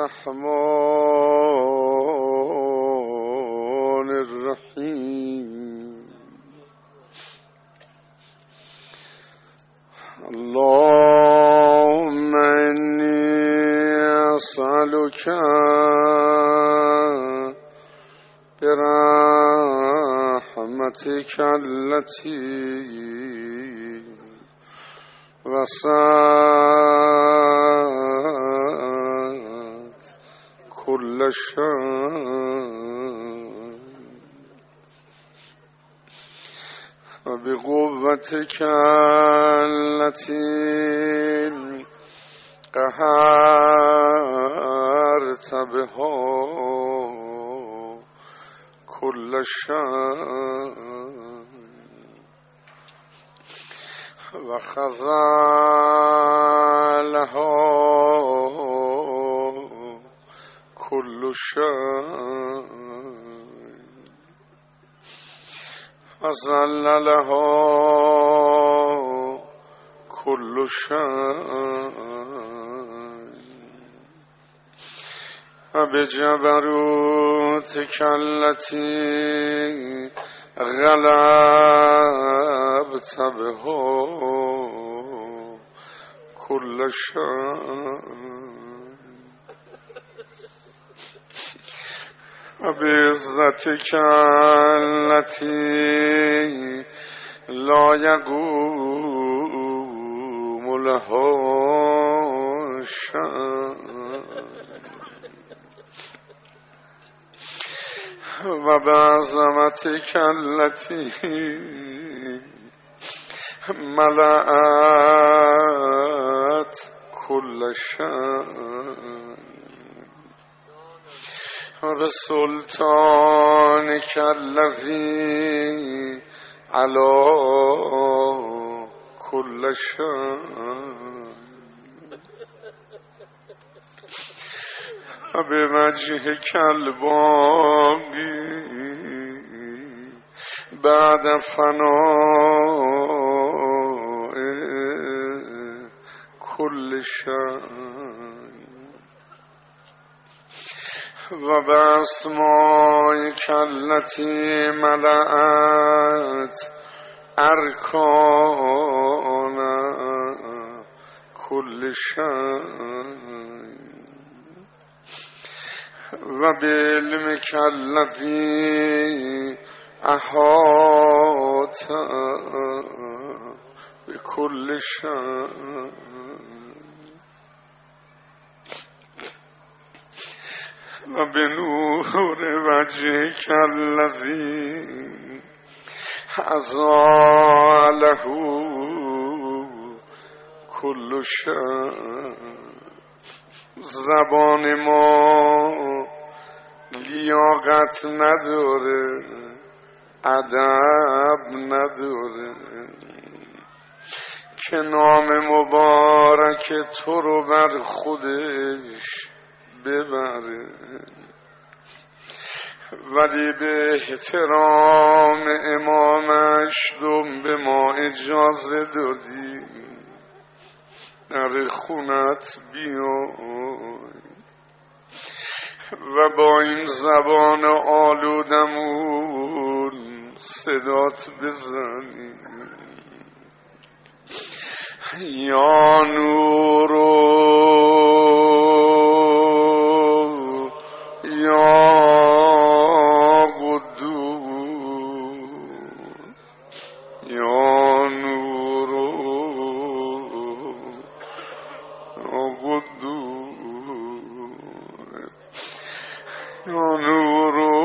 الرحمن الرحيم اللهم إني أسألك برحمتك التي وسعت كل شيء وبقوتك التي قهرت بها كل شيء وخذلها كل شيء وذللها كل شيء وبجبروتك التي غلبت بها كل شيء وبعزتك التي لا يقوم لها شيء وبعظمتك التي ملأت كل شيء وبسلطانك الذي على كل شيء وبوجهك الباقي بعد فناء كل شيء وبأسمائك التي ملأت أركان كل شيء وبعلمك الذي أحاط بكل شيء وبنور وجهك الذي أزاله كل شيء زبان ما لیاقت نداره ادب نداره که نام مبارک تو رو بر خودش ببره ولی به احترام امامش به ما اجازه دادی در خونت بیای و با این زبان آلودمون صدات بزنی یا نورو یا قدوس یا نورو یا قدوس یا نورو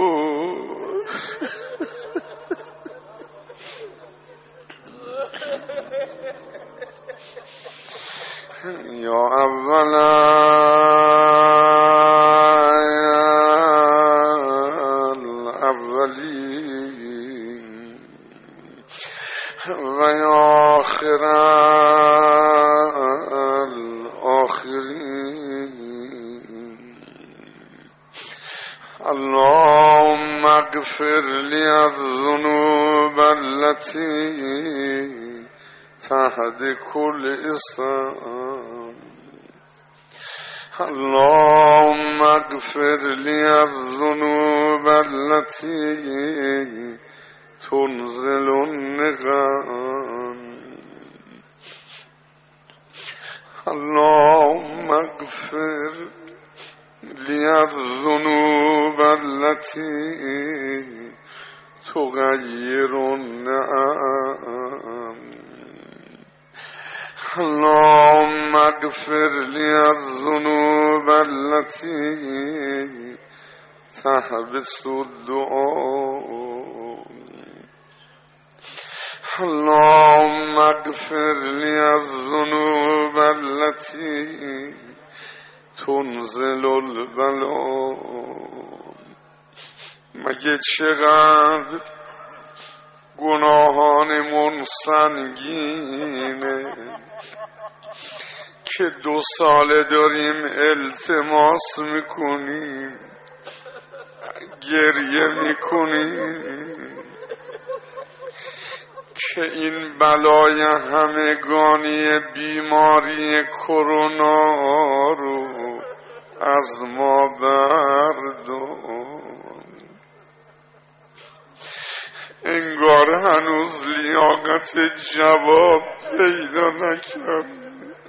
یا اولا الاولین و یا آخر الاخرین اللهم اغفر لی الذنوب التي تحت كل اسم اللهم اغفر لي الذنوب التي تنزل النقم اللهم اغفر لي الذنوب التي تغير النعم اللهم اغفر لي الذنوب التي تحبس الدعاء اللهم اغفر لي الذنوب التي تنزل البلاء مگه چقدر گناهانمون سنگینه که 2 ساله داریم التماس میکنیم گریه میکنیم که این بلای همگانی بیماری کرونا رو از ما بردار انگار هنوز لیاقت جواب پیدا نکرد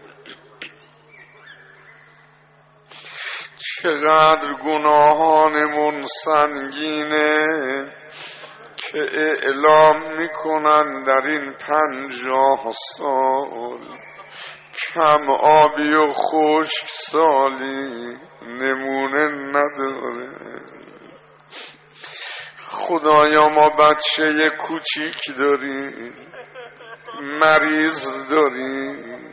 چقدر گناهانمون سنگینه که اعلام میکنن در این 50 سال کم آبی و خشک سالی نمونه نداره خدایا ما بچه کوچیک داریم مریض داریم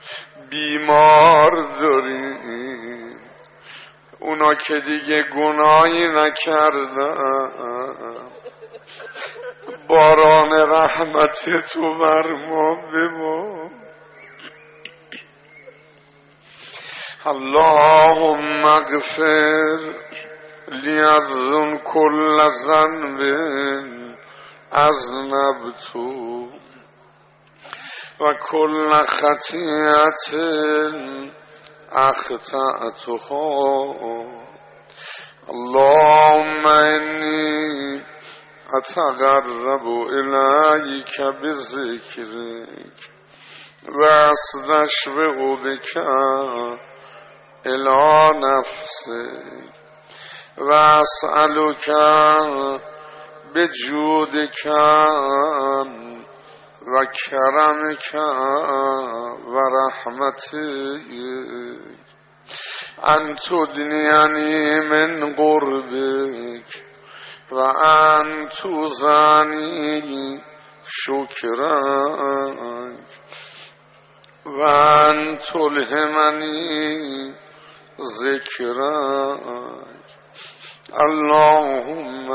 بیمار داریم اونا که دیگه گناهی نکردن باران رحمت تو بر ما ببار اللهم اغفر لی الذنوب کل ذنب اذنبت و کل خطیئة اخطأتها اللهم انی اتقرب الیک بذکرک و استشفع بک الی نفسک و اسألک بجودک و کرمک و رحمتک ان تدنینی من قربک و ان توزنی شکرک و ان تلهمنی ذکرک اللهم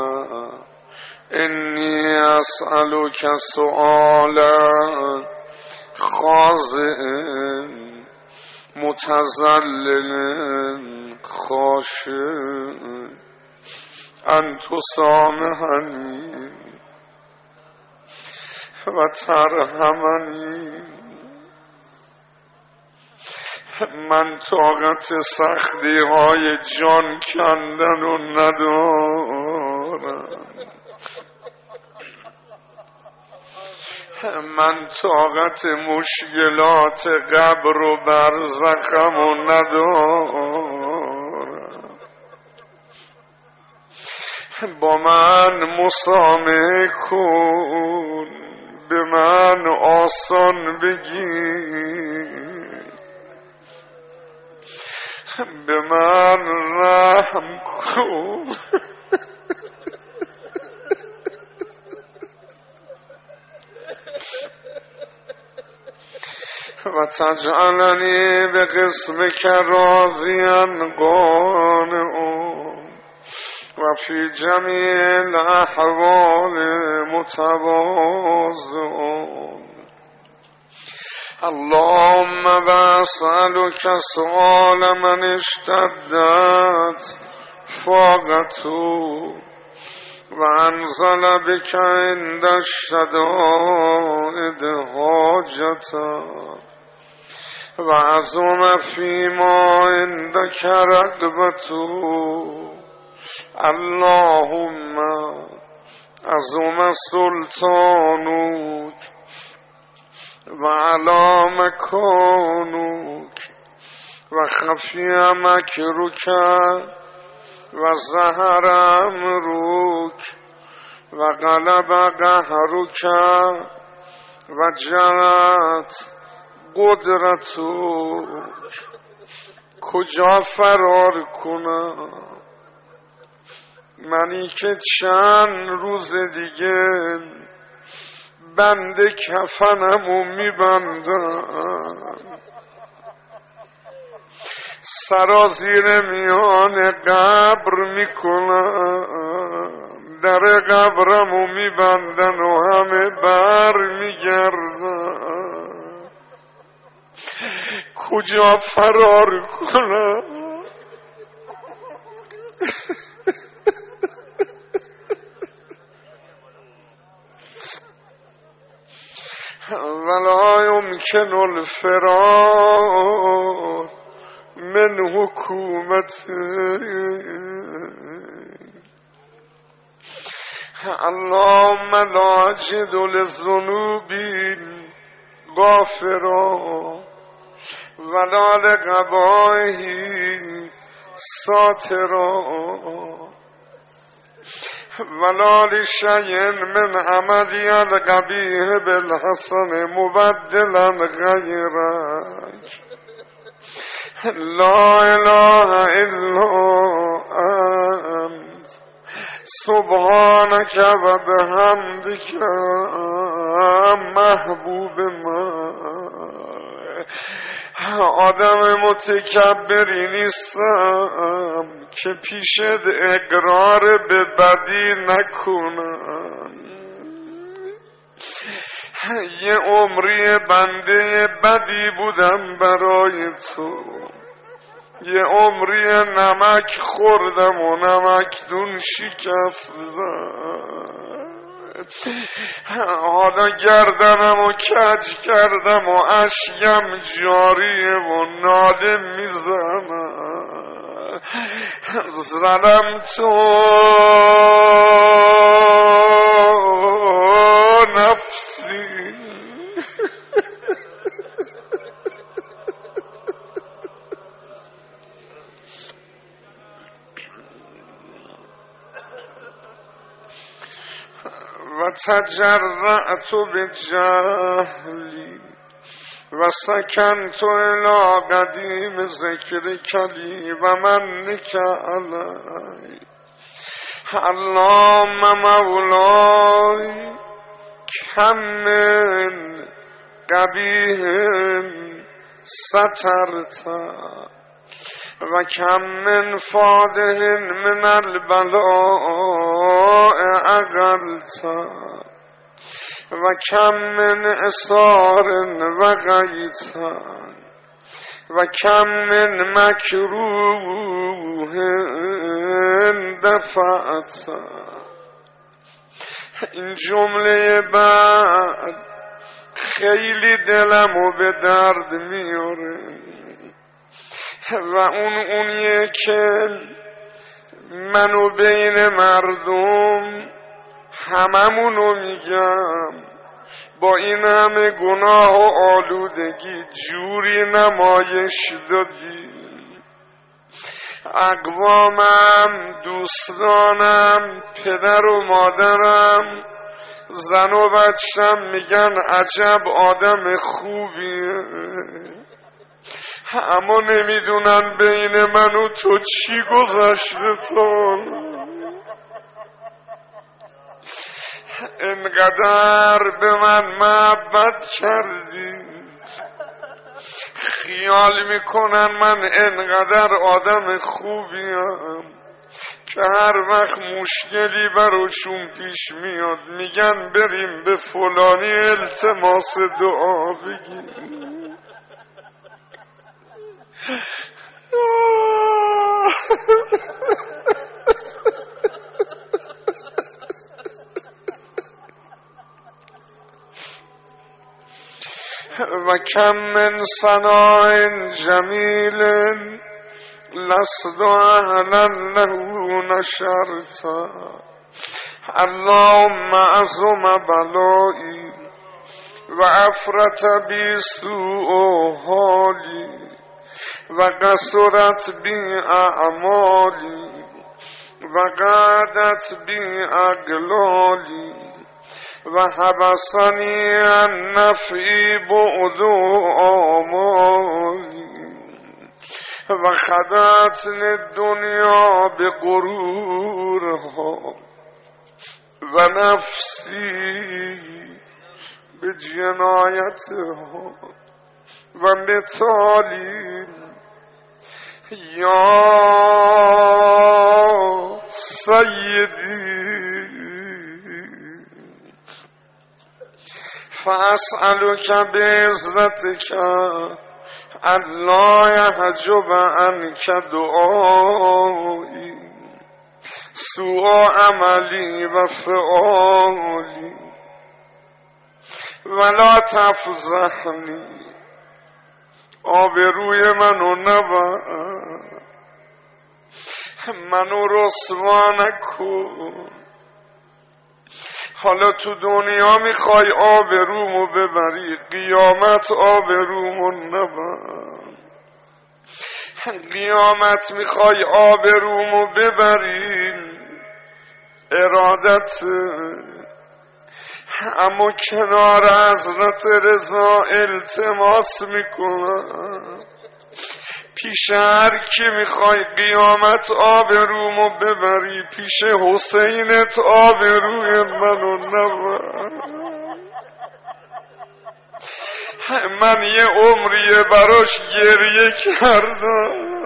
انی اسألک سؤالا خاضع متذلل خاشع ان تسامحنی و ترحمنی من طاقت سختی های جان کندن و ندارم من طاقت مشکلات قبر و برزخم و ندارم با من مسامحه کن به من آسان بگیر به من رحم کن و تجعلنی به قسمک راضیا قانعا و فی جمیع الاحوال متواضعا اللهم واسألك سؤال من اشتدت فاقته و انزل بك عند الشدائد حاجته و عظم فیما عندک رغبته اللهم عظم سلطانک و علی مکانک و خفی مکرک و ظهر امرک و غلب قهرک و جرت قدرتک. کجا فرار کنم منی که چند روز دیگه بند کفنمو میبندم، سرازیر میان قبر میکنم، در قبرمو میبندن و همه بر میگردن. کجا فرار کنم؟ ولا يمكن الفرار من حکومت. اللهم لا اجد للذنوب غافرا ولا لقبائه ساترا ولا لشيء من عملي القبيح بالحسن مبدلا غيرك. لا اله الا انت سبحانك و بحمدك محبوب من. آدم متکبری نیستم که پیشت اقرار به بدی نکنم. یه عمری بنده بدی بودم برای تو، یه عمری نمک خوردم و نمکدون شکستم. حالا گردنم و کج کردم و اشکم جاریه و ناله میزنم. زنم تو نفسی و تجرعت بجهلی و سکنت الی قدیم ذکرک لی و منک علی. اللهم مولای کم من قبیح سترت و کم من فادح من البلاء اقلت و کم من اثار و غیت و کم من مکروه دفعت. این جمله بعد خیلی دلمو به درد میاره و اونیه که منو بین مردم هممونو میگم با این همه گناه و آلودگی جوری نمایش دادی. اقوامم، دوستانم، پدر و مادرم، زن و بچم میگن عجب آدم خوبیه، اما نمیدونن بین من و تو چی گذشته. تو انقدر به من محبت کردی، خیال میکنن من انقدر آدم خوبیم که هر وقت مشکلی براشون پیش میاد میگن بریم به فلانی التماس دعا بگیریم. و و کم من ثناء جمیل لست اهلا له نشرتا اللهم عظم بلایی و افرت بی سوء حالی و قصرت بی اعمالی و قعدت بی اقلالی و حبسنی عن نفعی بعد آمالی و خدعتنی الدنیا بغرورها و نفسی بجنایتها و مثالی یا سیدی فاسألک بعزتک الا یحجب عنک دعایی سوء عملی و فعالی ولا تفضحنی آبروی منو نبر منو رسوا نکن حالا تو دنیا میخوای آبرومو ببری قیامت آبرومو نبر قیامت میخوای آبرومو ببری ارادت اما کنار حضرت رضا التماس میکنم پیش هر کی میخوای قیامت آبرومو ببری پیش حسینت آبروی منو نبر من یه عمریه براش گریه کردم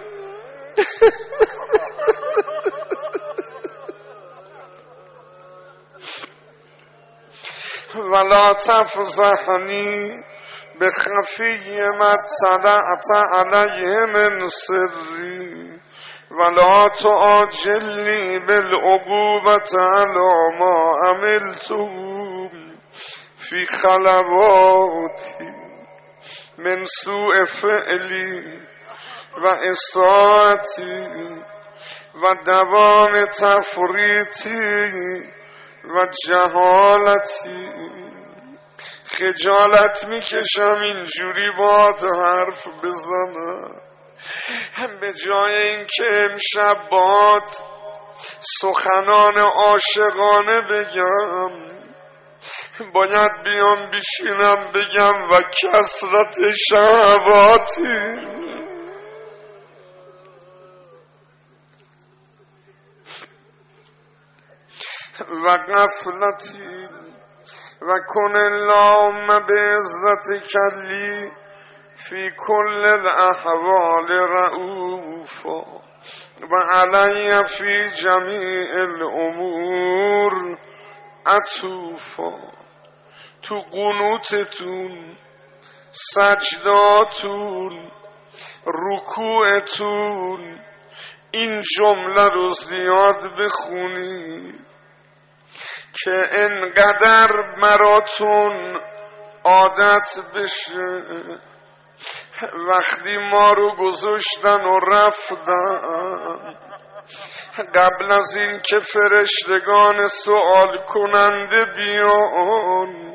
ولا تفضحنی بخفی ما اطلعت علیه من سری ولا تعاجلنی بالعقوبة علی ما عملته فی خلواتی من سوء فعلی و اساءتی و دوام تفریطی و جهالتی خجالت میکشم اینجوری باهات حرف بزنم به جای اینکه امشب باهات سخنان عاشقانه بگم باید بیام بشینم بگم و کثرت شهواتی و غفلتی و کن اللهم بعزتک لی فی کل الاحوال رؤوفا و علی فی جمیع الامور عطوفا تو قنوتتون سجداتون رکوعتون این جمله رو زیاد بخونید که انقدر مراتون عادت بشه وقتی ما رو گذاشتن و رفتن قبل از این که فرشتگان سوال کننده بیان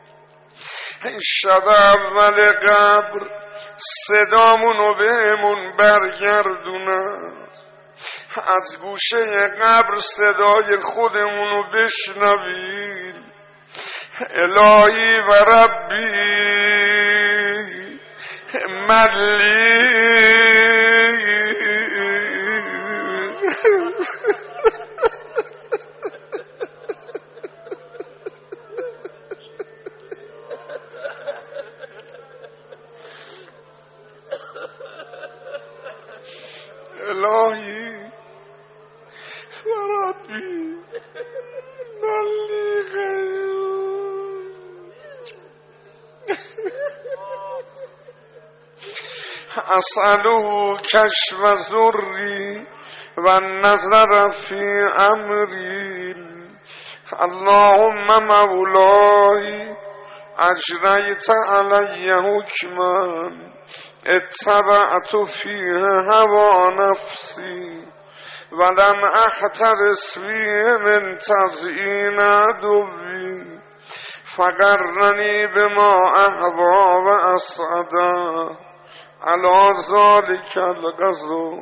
شب اول قبر صدامونو بهمون برگردونن از گوشه قبر صدای خودمونو بشنویم الهی و ربی ملی الهی و ربی ملی غیور اسأله کشف ذری و نظر فی امری اللهم مولای اجریت علی حکما اتبعت فیه هوا نفسی ولم احترس فیه من تزیین عدوی فقرنی بما اهوا و اسعدا علی ذلک الغزو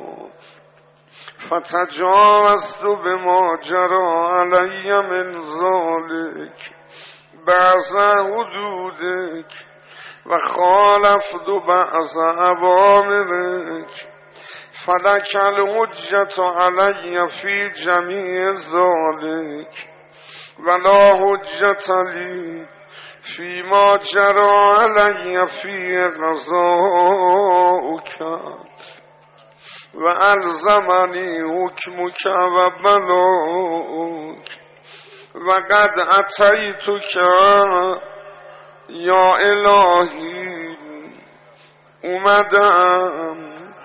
فتجاوزت بما جرى علی من ذلک بعض حدودک و خالفت بعض اوامرک فلک الحجة علی فی جمیع ذلک ولا حجة لی فی ما جرى علی فی قضاؤک و الزمنی حکمک و بلاؤک و قد اتیتک یا الهی اومدم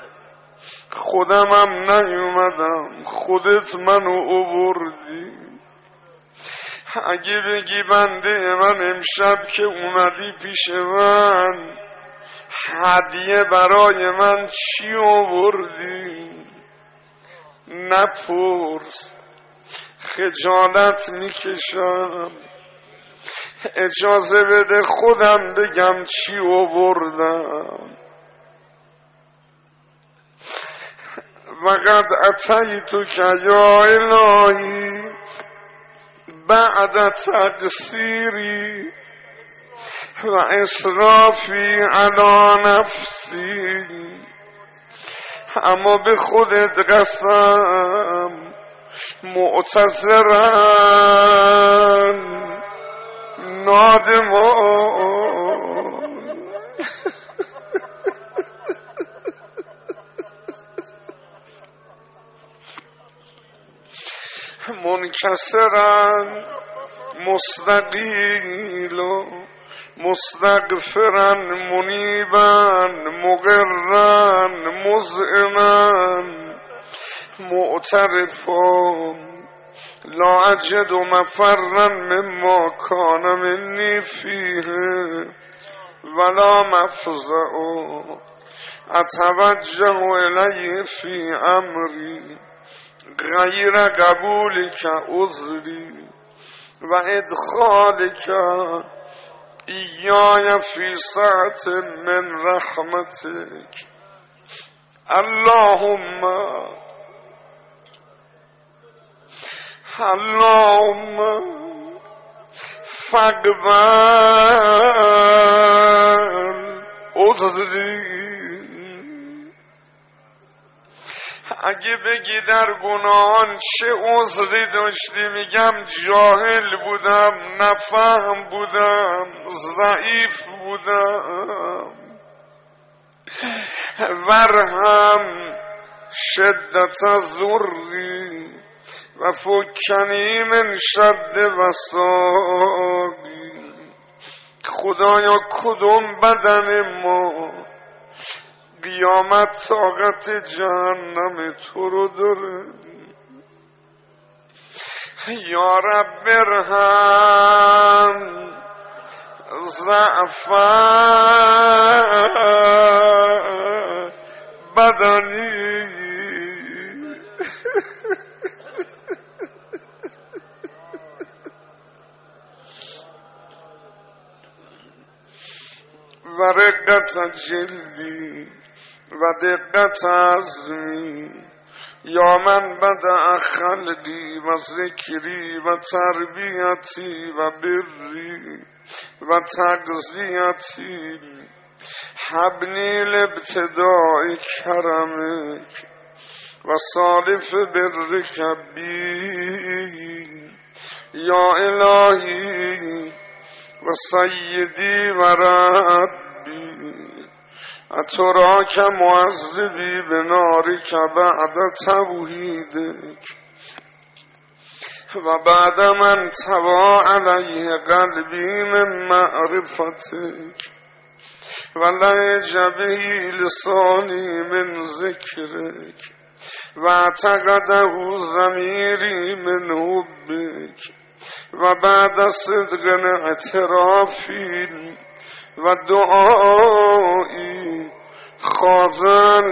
خودمم نیومدم خودت منو آوردی اگه بگی بنده من امشب که اومدی پیش من هدیه برای من چی آوردی نپرس خجالت میکشم اجازه بده خودم بگم چی آوردم وقد اتیتک یا الهی بعد تقصیری و اسرافی علی نفسی اما به خودت قسم معتذرن نادمان منکسرن مستقیل مستغفرن منیبن مقرن مذعنن معترفان لا اجد مفرا مما کان منی فیه ولا مفزع اتوجه الیه فی امری غیر قبولک عذری و ادخالک ایای فی سعت من رحمتک اللهم فاقبل عذری اگه بگی در گناهان چه عذری داشتی میگم جاهل بودم نفهم بودم ضعیف بودم ورهم شدت ذری و فکنی من شد وساقی خدایا کدوم بدن ما قیامت طاقت جهنم تو رو داره یا رب ارحم ضعف بدنی و رقت جلدی و دقت عزمی یا من بدأ خلقی و ذکری و تربیتی و بری و تغذیتی حبنی لابتداء کرمک و صالف برک بی یا الهی و سیدی و ربی اتراک معذبی بنارک بعد توحیدک و بعد من توا علیه قلبی من معرفتک و لهجبه لسانی من ذکرک و اعتقده ضمیری من حبک و بعد صدق اعترافی و دعایی خاضع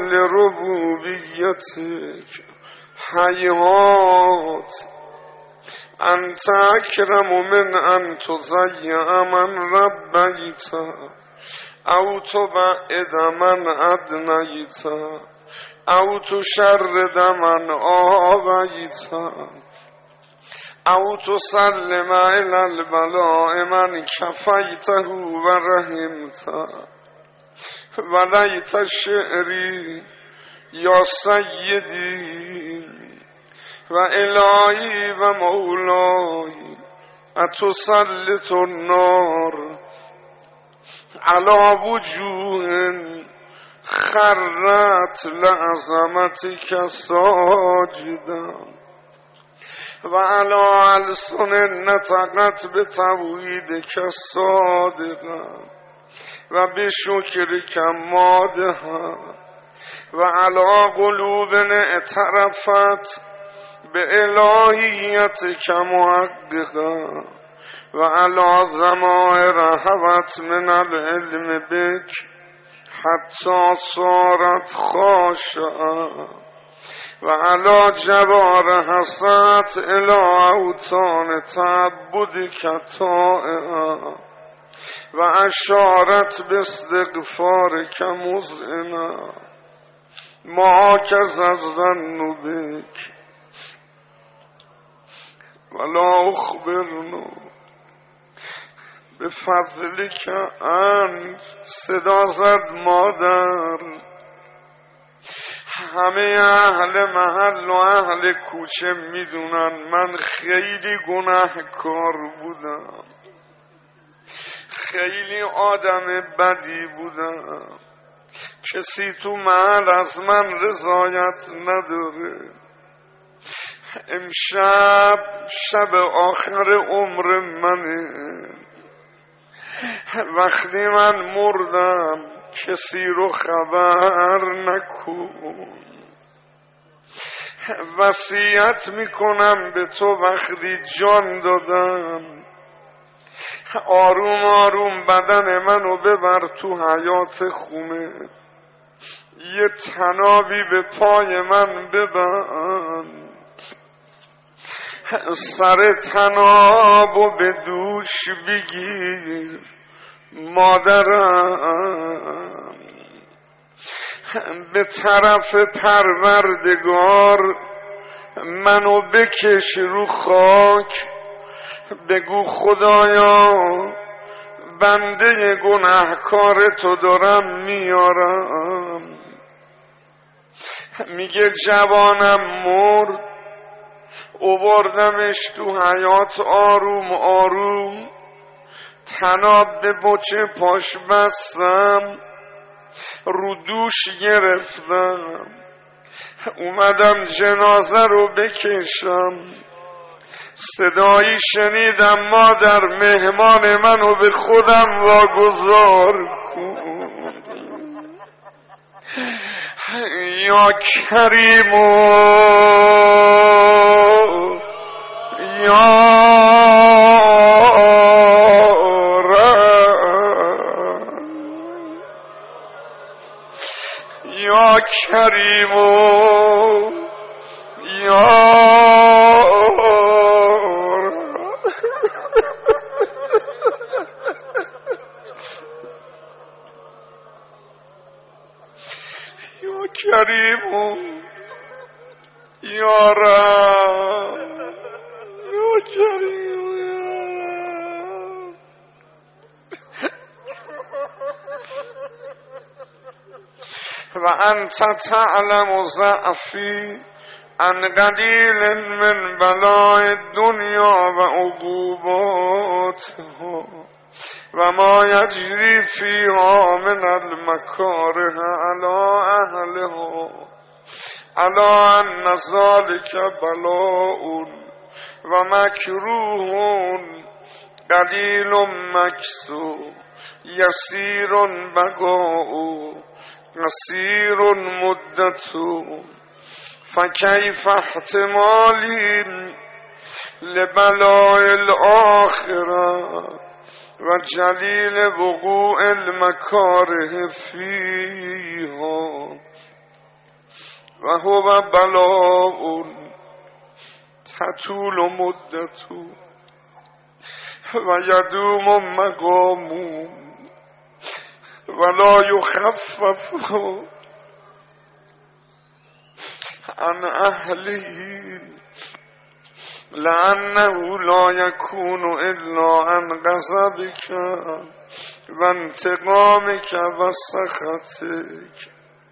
لربوبیتک حیات انت اکرم من ان تضیع من ربیت او تبعد من ادنیت او تشرد من آویت او تسلم الى البلاء من کفیته و رحمت و لیت شعری یا سیدی و الهی و مولای اتسلط النار علی وجوه خرت لعظمتک ساجدا و علی السن نطقت بتوحیدک صادقا و بشکرک مادحا و علی قلوب اعترفت به الهیتک محققا و علی ضمائر هوت من العلم بک حتی صارت خاشعا و علی جوار حسرت الی اوطان تعبدک طائعا و اشارت باستغفارک مذعنا ما کز الظن بک ولا اخبرنا به فضلک انت. صدا زد مادر. همه اهل محل و اهل کوچه میدونن من خیلی گناهکار بودم، خیلی آدم بدی بودم، کسی تو محل از من رضایت نداره. امشب شب آخر عمر منه، وقتی من مردم کسی رو خبر نکن. وصیت میکنم به تو وقتی جان دادم آروم آروم بدن منو ببر تو حیاط خونه، یه تنابی به پای من ببند، سر تنابو به دوش بگیر مادرم، به طرف پروردگار منو بکش رو خاک، بگو خدایا بنده گناهکار تو دارم میارم. میگه جوانم مرد، اووردمش تو حیاط آروم آروم، تناب به بچه پاش بستم، رو دوش گرفتم، اومدم جنازه رو بکشم. صدایی شنیدم مادر مهمان منو به خودم واگذار کن. یا کریم یا یا کریم یا یا کریم یا رب یا کریم و انت تعلم ضعفی ان قلیل من بلاء الدنیا و عقوباتها و ما یجری فیها من المکاره علی اهلها علی ان ذلک بلاء و مکروه قلیل مکسو یسیر بقاء قصیر مدت فکیف احتمالی لبلاء الآخرة و جلیل وقوع المکاره فیها و هو بلاء تطول مدته و یدوم مقام ولا یخفف عن اهله لأنه لا يكون إلا عن غضبك و انتقامك و سخطك.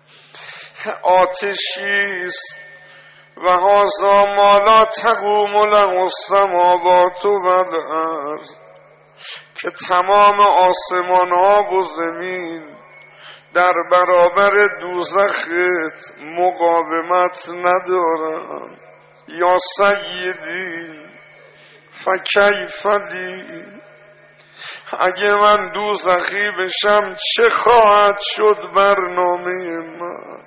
آتشیست و هذا ما لا تقوم له السماوات و الارض که تمام آسمان ها و زمین در برابر دوزخت مقاومت ندارم. یا سیدی فکیف لی، اگه من دوزخی بشم چه خواهد شد برنامه من.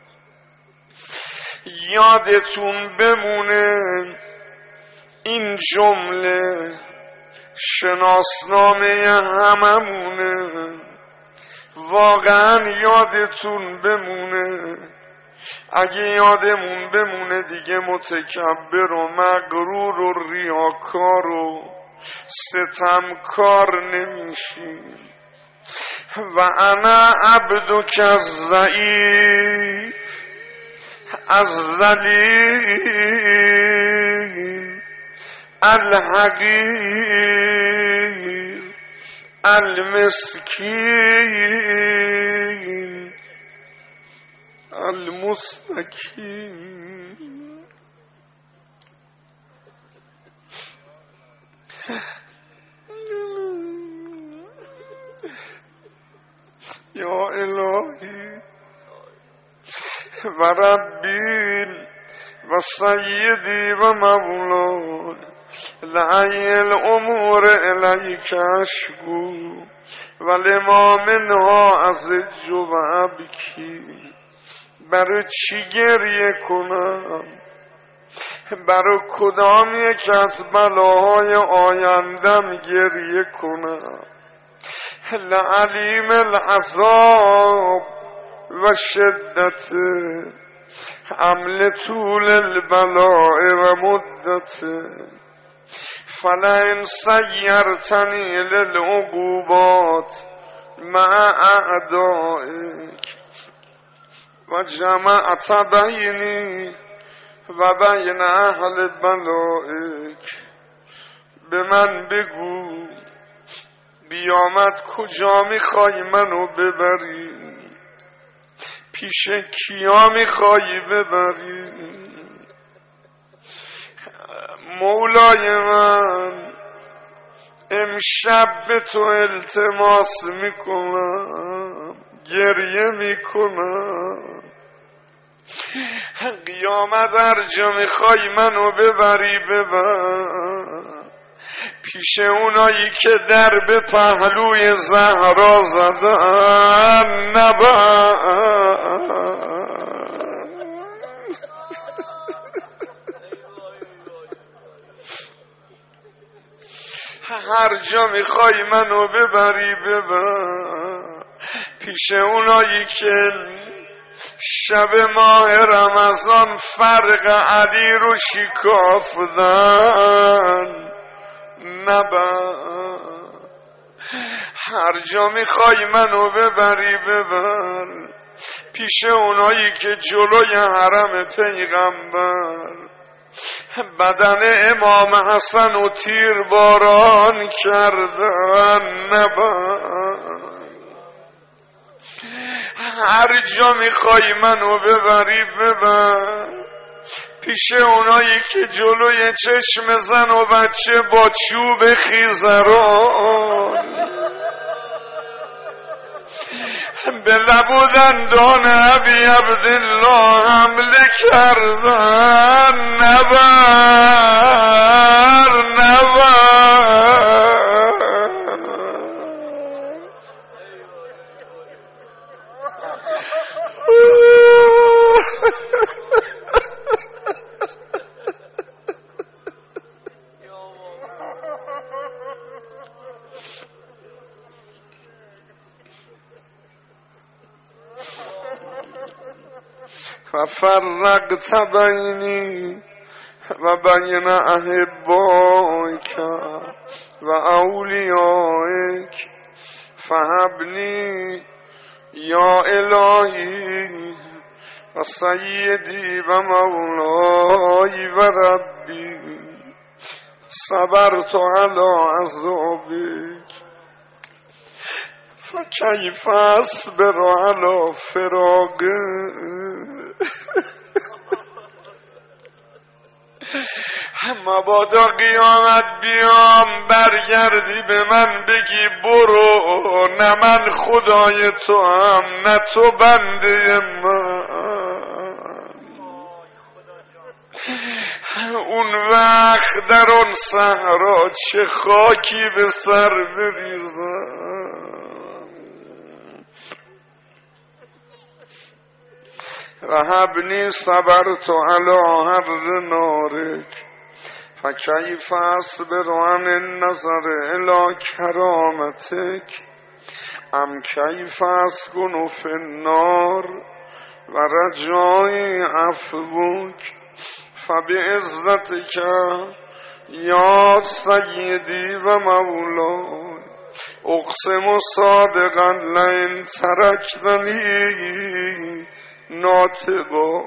یادتون بمونه این جمله شناسنامه هممونه، واقعا یادتون بمونه. اگه یادمون بمونه دیگه متکبر و مغرور و ریاکار و ستمکار نمیشیم. و انا عبدک الضعیف الذلیل الحقیر المسکین المستقیم. یا الهی و ربی و سیدی و مولای لعی الامور الیک اشکو و لما منها ازج و ابکی. برای چی گریه کنم؟ برای کدام یک از بلاهای آیندم گریه کنم؟ لعلیم العذاب و شدت عمل طول البلاء و مدت. فلئن سیرتنی للعقوبات مع اعدائک و جمعت بینی و بین اهل بلائک. به من بگو بیامد کجا میخوای منو ببری؟ پیش کیا میخوای ببری؟ مولای من امشب به تو التماس میکنم، گریه میکنم. قیامت هر جا میخوای منو ببری ببر. پیش اونایی که در به پهلوی زهرا زدن نبر. هر جا میخوای منو ببری ببر. پیش اونایی که شب ماه رمضان فرق علی رو شکافتن نبر. هر جا میخوای منو ببری ببر. پیش اونایی که جلوی حرم پیغمبر بدن امام حسن و تیر باران کردن نبر. هر جا میخوای منو ببری ببر. پیش اونایی که جلوی چشم زن و بچه با چوب خیزران به لب و دندان ابی عبدالله حمله کردن نبر نبر. ففرقت بینی و بین احبائک و اولیائک فهبنی یا الهی و سیدی و مولای و ربی صبرت علی عذابک فکیف اصبر علی فراقک. مبادا قیامت بیام برگردی به من بگی برو، نه من خدای تو هم نه تو بنده من. اون وقت در اون صحرا چه خاکی به سر بریزم. و هبنی صبرت علی حر نارک فکیف اصبر عن النظر الی کرامتک ام کیف اسکن فی النار و رجای عفوک فبعزتک یا سیدی و مولای اقسم صادقا لئن ترکتنی ناطقا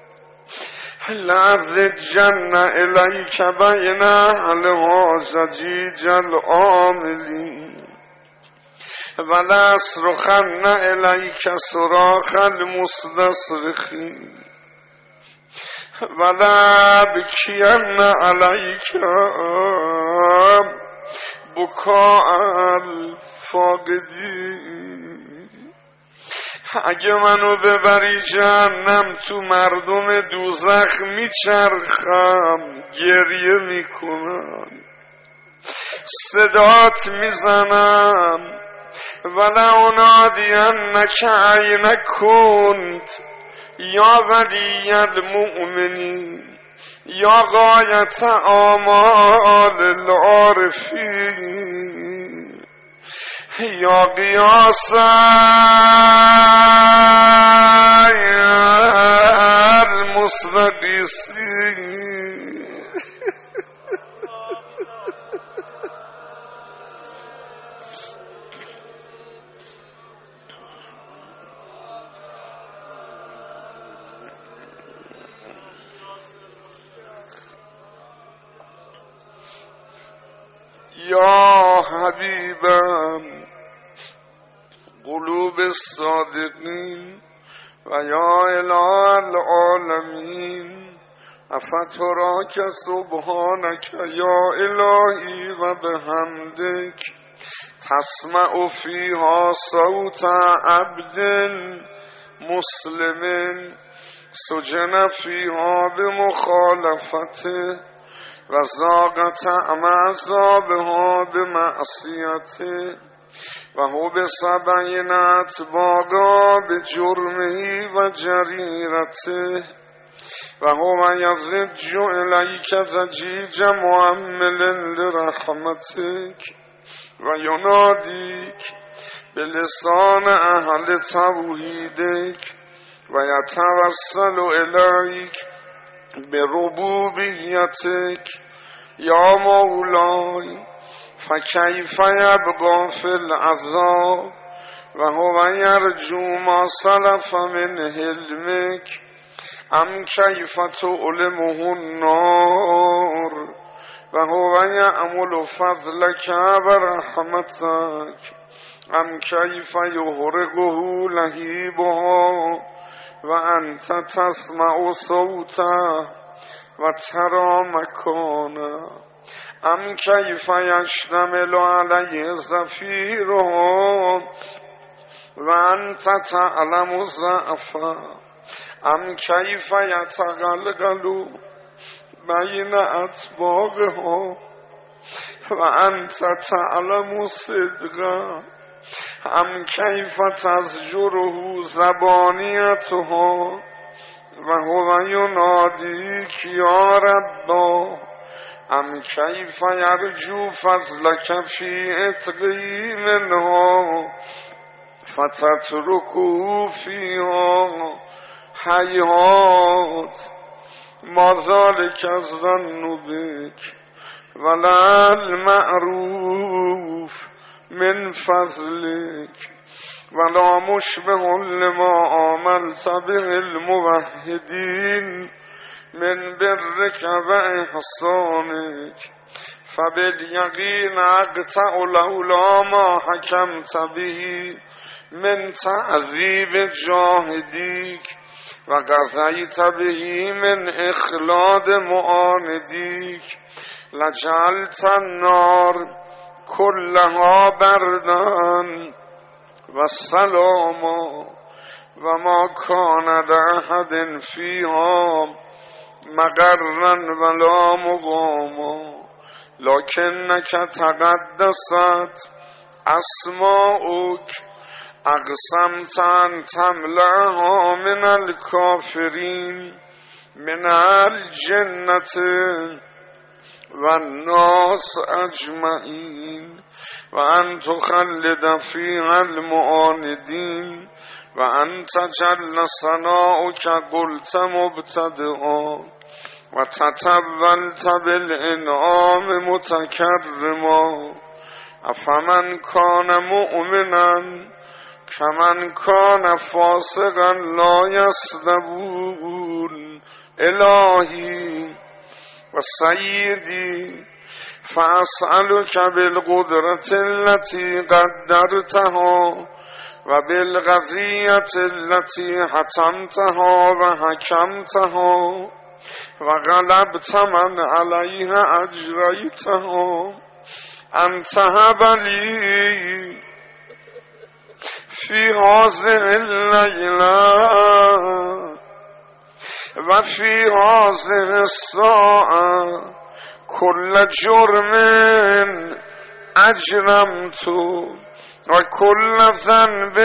لأزجن الیک بین اهلها زجیج العاملین و لأصرخن الیک صراخ المستصرخین و لأبکین الیک بکاء الفاقدین. اگه منو ببری جهنم تو مردم دوزخ میچرخم، گریه میکنم، صدات میزنم ولا انادینک این کنت یا ولی المؤمنین یا غایت آمال العارفین یا قیاس المستقیسین. یا حبیبم قلوب الصادقین و یا اله العالمین افتراک سبحانک یا الهی و بحمدک تسمع فیها صوت عبد مسلم سجن فیها بمخالفته و ذاق طعم عذابها بمعصیته و هو بسبعین اتباقا بجرمه و جریرته و هو یضج الیک ضجیج معمل لرحمتک و ینادیک بلسان اهل توحیدک و یتوسل الیک بربوبیتک یا مولای فکیف یبقی فی العذاب و هو یرجو ما سلف من حلمک ام کیف تعلمه النار و هو یعمل فضلک و رحمتک ام کیف یحرقه لهیبها و انت تسمع صوته و ترى مکانه ام کیف یشتمل علیه زفیرها و انت تعلم ضعفه ام کیف یتقلقل بین اطباقها و انت تعلم صدقه ام کیف تزجره زبانیتها و هو ینادیک یا ربا ام کیف یرجو فضلک فی عتقی منها فتترکه فیها هیهات ما ذلک الظن بک ولا المعروف من فضلک ولا مشبه لما عملت به الموحدین من برک و احسانک فبالیقین اقطع لولا ما حکمت به من تعذیب جاهدیک و قضیت به من اخلاد معاندیک لجعلت النار كلها بردن و سلاما و ما کان لأحد فیها مقرا ولا مقاما لکنک تقدست اسماؤک اقسمت ان تملأها من الکافرین من الجنة و الناس اجمعین و ان تخلد فیها المعاندین و انت جل ثناؤک قلت مبتدئا و تطولت بالانعام متکرما افمن کان مؤمنا کمن کان فاسقا لا یستوون الهی و سیدی فاسألک بالقدرة التي قدرتها و بالقضیة التي حتمتها و حکمتها و غلبت من علیها اجریتها ان تهب لی فی هذه اللیلة و فی هذه الساعة کل جرم اجرمت و کل ذنب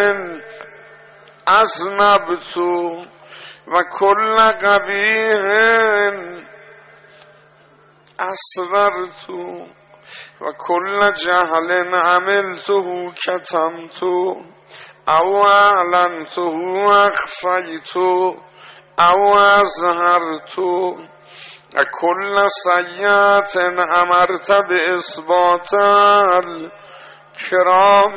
اذنبت و کل قبیح اسررت و کل جهل عملته کتمت او اعلنته اخفیت او اظهرت و کل سیئة امرت باثبات الکرام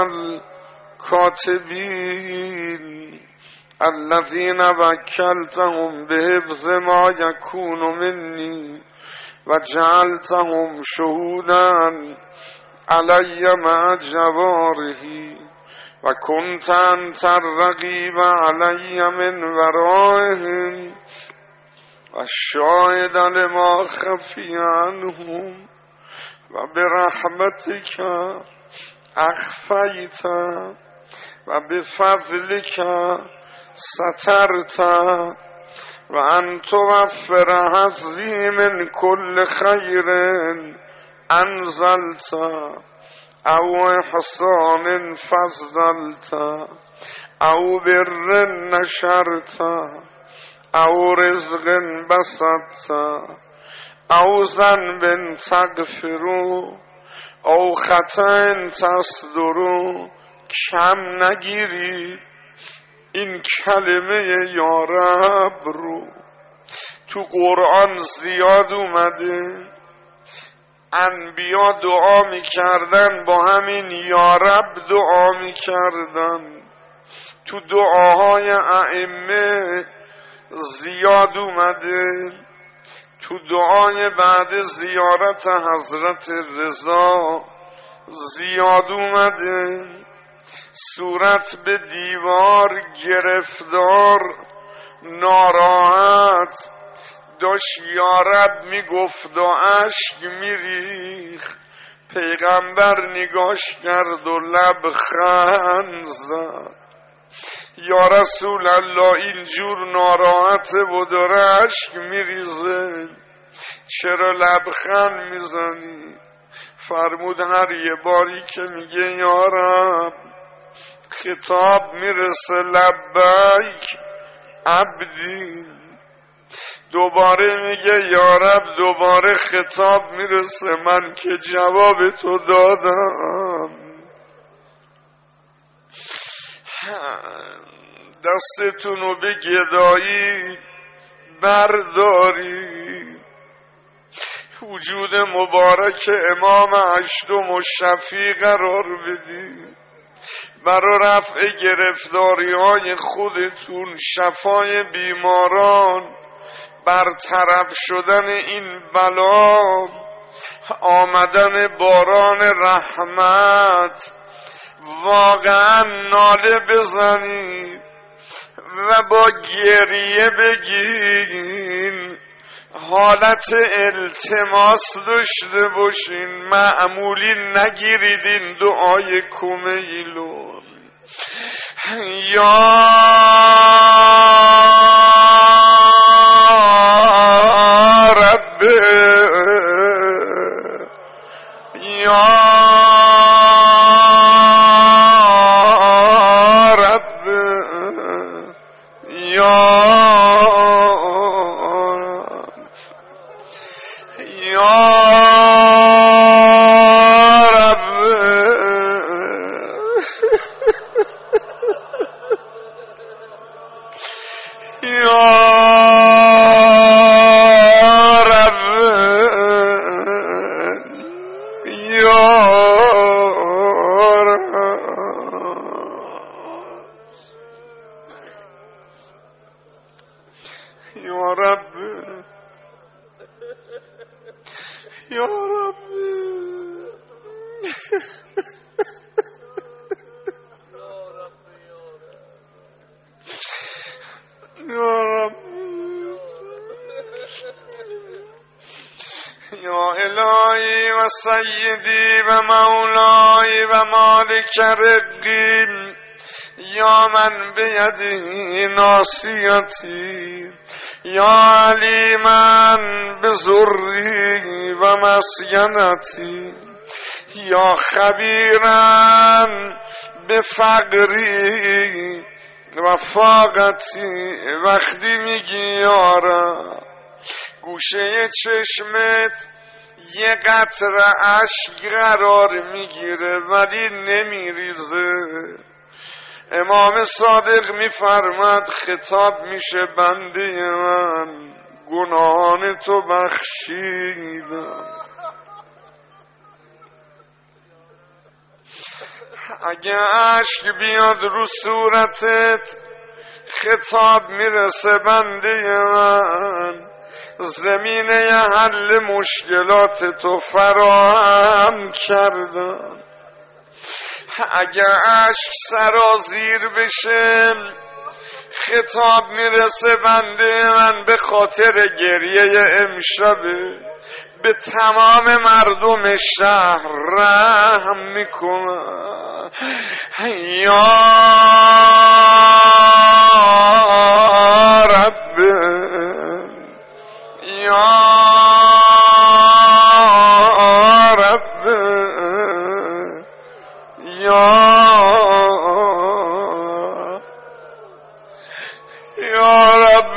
الکاتبین الذين وكلتهم بحفظ ما يكون مني وجعلتهم شهودا علي مع جواره وكنت أنت الرقيب علي من ورائهم والشاهد لما خفي عنهم وبرحمتك أخفيت وبفضلك سترت و ان توفر حظی من کل خیر انزلت او احسان فضلت او بر نشرت او رزق بسطت او ذنب تغفر او خطا تصدر کم نگیری این کلمه یا رب رو. تو قرآن زیاد اومده، انبیا دعا میکردن با همین یا رب دعا میکردن. تو دعاهای ائمه زیاد اومده، تو دعای بعد زیارت حضرت رضا زیاد اومده. صورت به دیوار گرفتار ناراحت داشت یا رب میگفت و اشک میریخت. پیغمبر نگاش کرد و لبخند زد، یا رسول الله اینجور ناراحته و داره اشک میریزه، چرا لبخند میزنی؟ فرمود هر یه باری که میگه یا رب خطاب میرسه لبیک عبدی، دوباره میگه یا رب، دوباره خطاب میرسه من که جواب تو دادم. دستتونو به گدایی برداری، وجود مبارک امام هشتم و شفیع قرار بدی، برای رفع گرفتاری های خودتون، شفای بیماران، برطرف شدن این بلا، آمدن باران رحمت. واقعا ناله بزنید و با گریه بگین، حالت التماس داشته باشین، معمولی نگیرید این دعای کمیلون. یا رب، یا رب، یا الهی و سیدی و مولای و مالک رقیم، یا من بیدی ناصیتی، یا علیمن بزری و مسکنتی، یا خبیرن بفقری و فاقتی. وقتی میگی یارم، گوشه چشمت یه قطره اشک قرار میگیره ولی نمیریزه. امام صادق میفرماد خطاب میشه بنده من، گناهان تو بخشیدم. اگه اشک بیاد رو صورتت، خطاب میرسه بنده من، زمینه حل مشکلات تو فراهم کردم. اگه اشک سرازیر بشه، خطاب میرسه بنده من به خاطر گریه امشبه به تمام مردم شهر رحم میکنم. یا رب، یا رب، یا رب،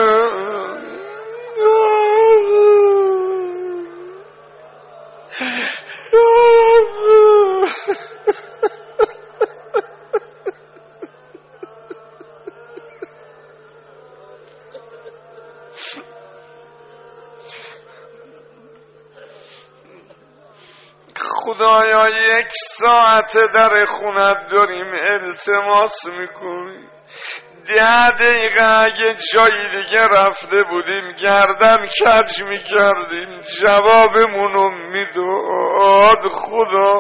خدایا یک ساعت در خونت داریم التماس میکنیم، 10 دقیقه اگه جایی دیگه رفته بودیم گردن کج میکردیم، جوابمونو میداد. خدا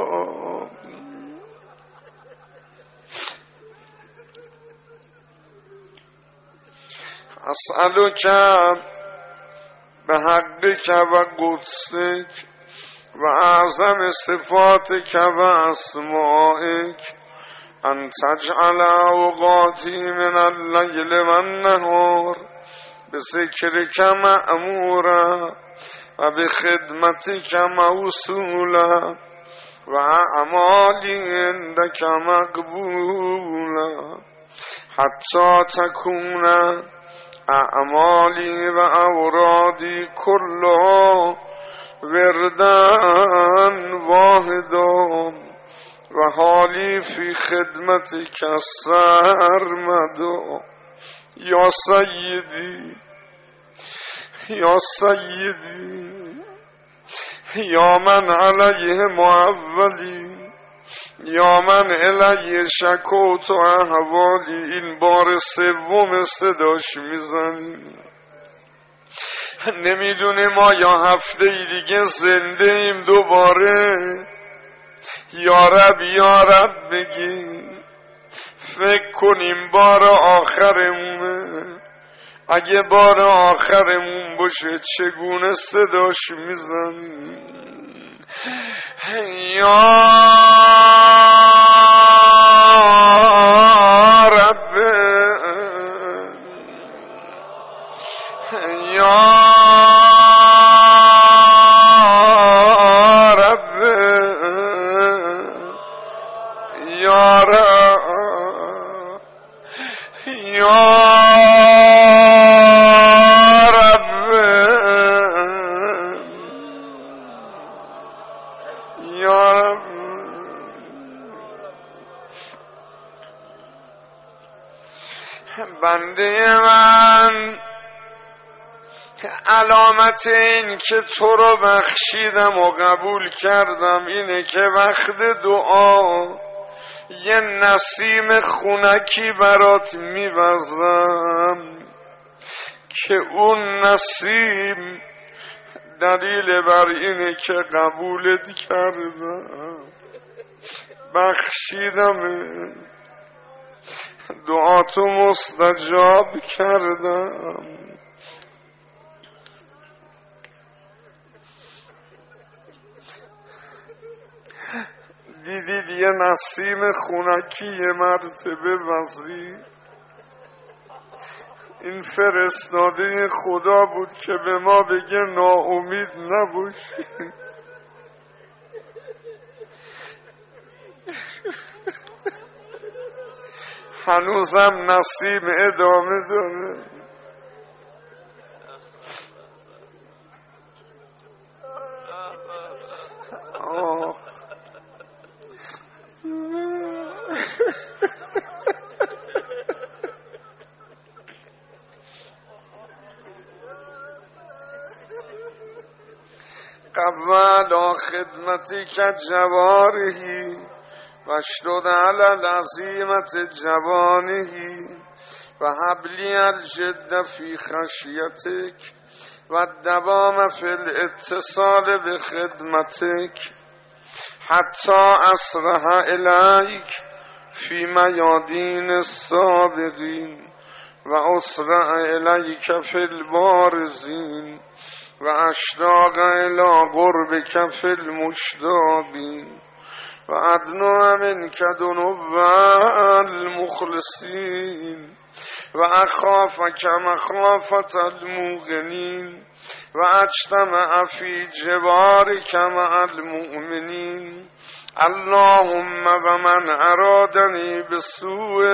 اسألک به حقک و قدسک و اعظم صفاتک و اسمائک ان تجعل اوقاتی من اللیل و النهار بذکرک مأمورا و بخدمتک موصولا و اعمالی عندک مقبولا حتی تکون اعمالی و اورادی کلها وردن واحدا و حالی فی خدمتک سرمدا یا سیدی یا سیدی یا من علیه معولی یا من علیه شکوت و احوالی. این بار سوم صداش میزنیم. نمیدونه ما یا هفته دیگه زنده ایم دوباره. یارب یارب بگیم، فکر کنیم بار آخرمونه. اگه بار آخرمون باشه چگونه صداش میزنیم؟ یا رب یا رب یا رب یا بنده من، علامت این که تو رو بخشیدم و قبول کردم اینه که وقت دعا یه نسیم خونکی برات میوزم که اون نسیم دلیل بر اینه که قبولت کردم، بخشیدم، دعاتو مستجاب کردم. دیدید یه نسیم خونکی یه مرتبه وزیر، این فرستاده خدا بود که به ما بگه ناامید نباشید. هنوزم نسیم ادامه داره. قبل خدمتی که جوارهی و شدود علی العظیمت جوانهی و حبلی الجد فی خشیتک و الدوام فی الاتصال بخدمتک حتی اسرح الیک فی میادین السابقین و اسرع الیک فی البارزین و اشتاق الی قربک فی المشتاقین و ادنو منک دنو المخلصین و اخافک مخافة الموقنین و اجتمع فی جوارک مع المؤمنین. اللهم و من ارادنی بسوء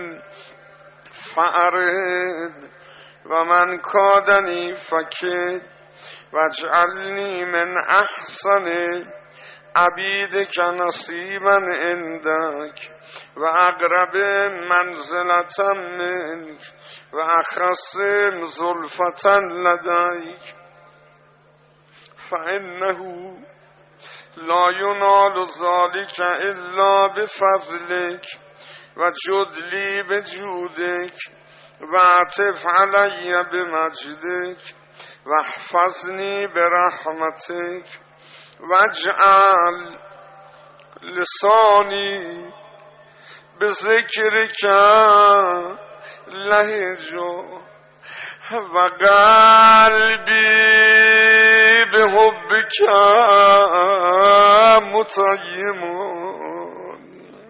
فأرد و من کادنی فکد واجعلنی من احسن عبیدک نصیبا عندک و اقرب منزلة منک و اخص زلفة لدیک فانه لا ینال ذلک الا بفضلک و جدلی بجودک و عطف علی بمجدک و احفظنی برحمتک واجعل لسانی بذکرک لهجا و قلبی بحبک متیمون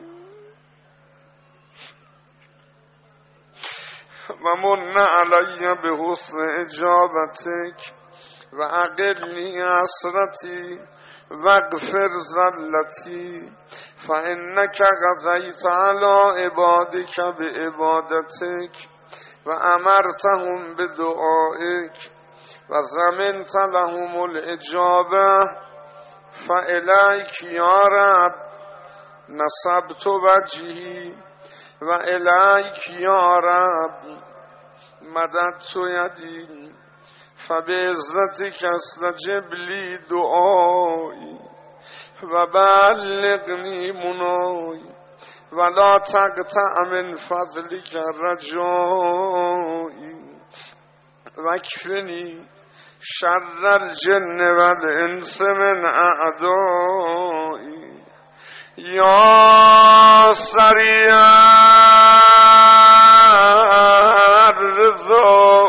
و من علی بحسن اجابتک و اقلنی حسرتی واغفر زلتی فانک قضیت علی عبادک بعبادتک و امرتهم بدعائک و ضمنت لهم الاجابه فالیک یا رب نصبت وجهی و الیک یا رب مددت یدی فبعزتک استجب لی دعایی و بلغنی منایی ولا تقطع من فضلک رجایی واکفنی شر الجن والانس من اعدایی یا سریع الرضا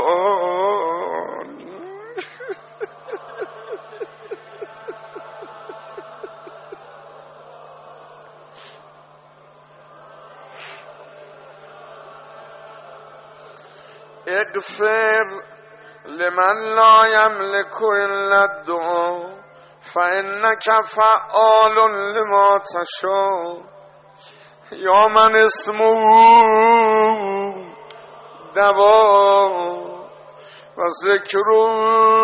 اغفر لمن لا يملك الا الدعاء فانك فعال لما تشاء یا من اسمه دوا و ذکره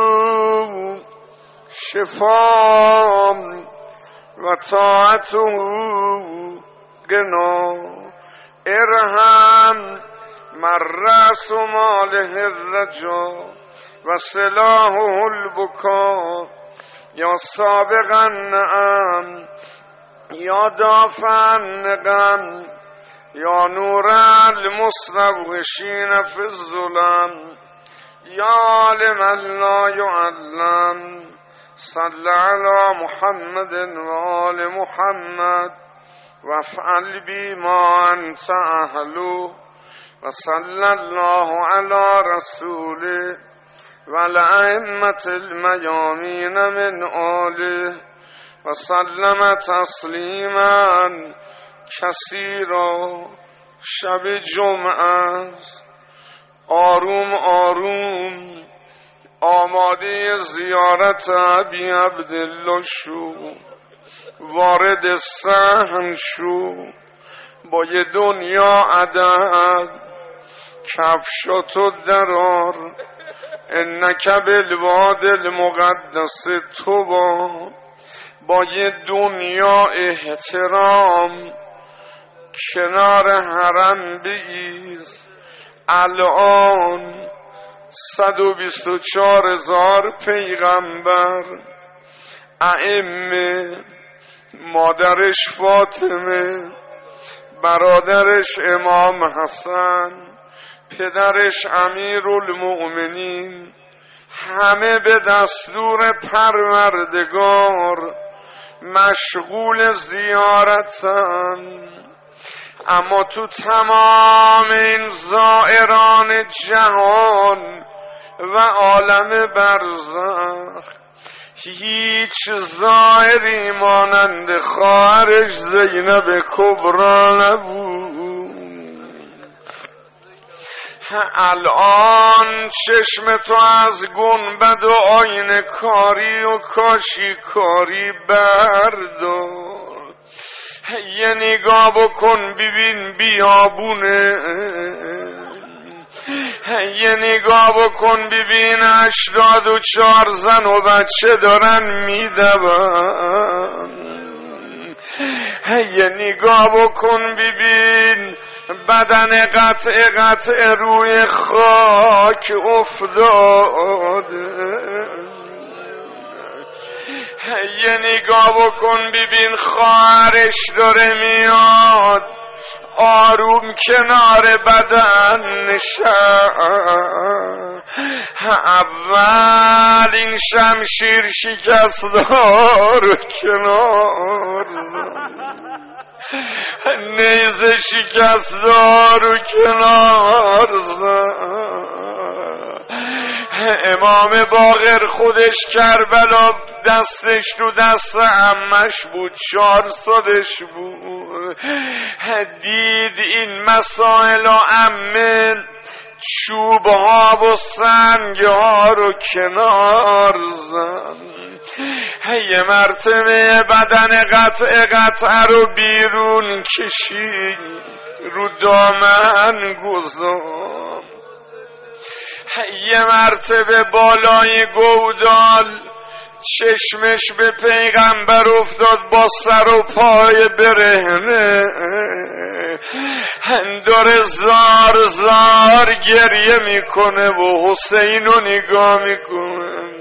شفا و طاعته غنا ارحم من رأس ماله الرجا و سلاحه البکا یا سابق النعم یا دافع النقم یا نور المستوحشین فی الظلم یا عالم لا یعلم صل علی محمد و آل محمد وافعل بی ما انت اهله و صلی الله علی رسوله و الائمة المیامین من آله و سلم تسلیما کثیرا. شب جمعه آروم آروم آماده زیارت ابی عبدالله شو، وارد صحن شو، با یه دنیا ادب کفشاتو درار، انک بالواد المقدس طوی، با یه دنیا احترام کنار حرم بیز. الان 124,000 پیغمبر، ائمه، مادرش فاطمه، برادرش امام حسن، پدرش امیرالمؤمنین، همه به دستور پروردگار مشغول زیارتن. اما تو تمام این زائران جهان و عالم برزخ هیچ زائری مانند خواهرش زینب کبری نبود. الان چشم تو از گنبد و آینه کاری و کاشی کاری بردار، یه نگاه بکن ببین بیابونه، یه نگاه بکن ببین 84 زن و بچه دارن میدون، یه نگاه بکن ببین بدن قطع روی خاک افتاده، یه نگاه بکن ببین خواهرش داره میاد آروم کنار بدن نشست. اول این شمشیر شکست‌ها رو کنار زد، نیزه شکست‌ها رو کنار زد. امام باقر خودش کربلا دستش تو دست عمش بود، 4 سالش بود، دید این مسائل و عمه چوبها و سنگها رو کنار زن. یه مرتبه بدن قطع رو بیرون کشید، رو دامن گذاشت. یه مرتبه بالای گودال چشمش به پیغمبر افتاد با سر و پای برهنه، داره زار زار گریه میکنه و حسین رو نگاه میکنه.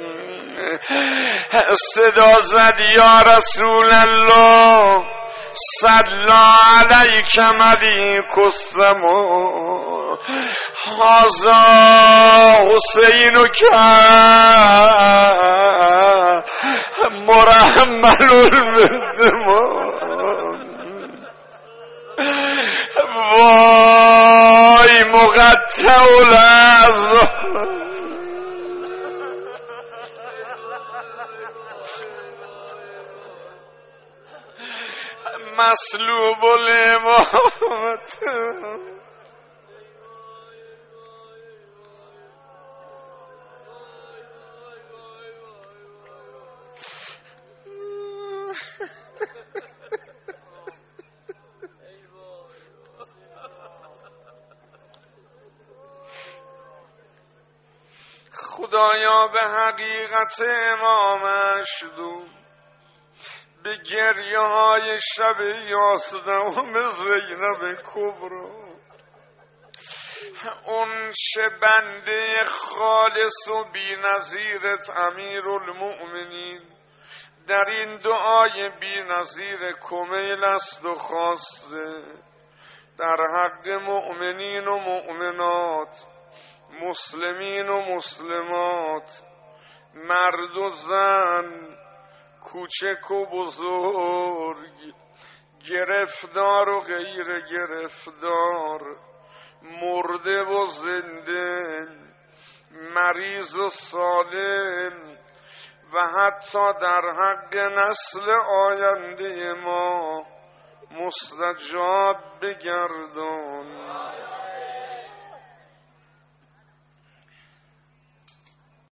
صدا زد یا رسول الله صلی علیک ملیک السما، هذا حسین که مرحمل بالدماء. وای مقطع الاعضاء، مسلوب الامامت. خدایا به حقیقت امامش دو، به گریه های شب یاسدهم زینب کبرا، اون چه بنده خالص و بی نظیرت امیرالمؤمنین در این دعای بی نظیر کمیل است و خواسته در حق مؤمنین و مؤمنات، مسلمین و مسلمات، مرد و زن، کوچک و بزرگ، گرفتار و غیر گرفتار، مرده و زنده، مریض و سالم، و حتی در حق نسل آینده ما مستجاب بگردان.